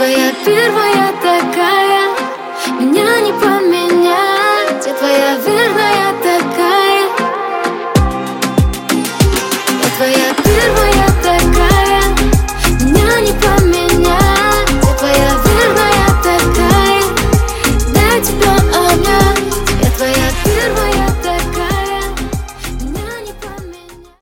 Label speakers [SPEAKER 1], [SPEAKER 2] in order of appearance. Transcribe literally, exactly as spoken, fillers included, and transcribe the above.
[SPEAKER 1] твоя первая такая, меня не поменять. Я твоя верная такая, я твоя